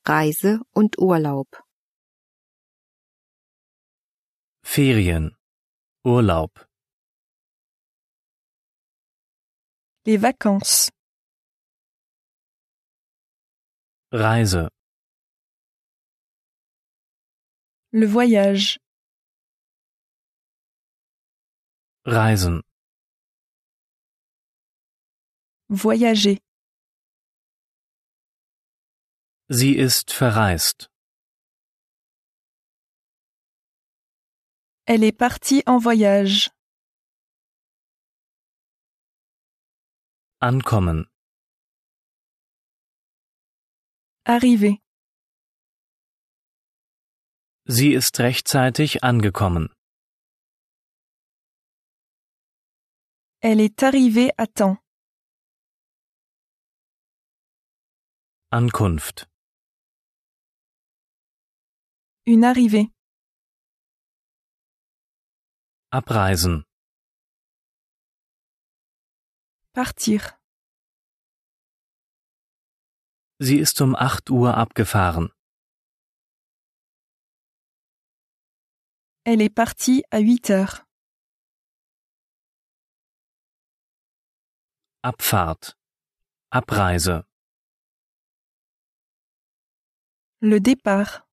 Reise und Urlaub. Ferien, Urlaub, les vacances, Reise, le voyage, Reisen, voyager, sie ist verreist, elle est partie en voyage, ankommen, arriver, sie ist rechtzeitig angekommen, elle est arrivée à temps, Ankunft, une arrivée, abreisen, partir, sie ist um 8 Uhr abgefahren, elle est partie à 8 heures, Abfahrt, Abreise, le départ,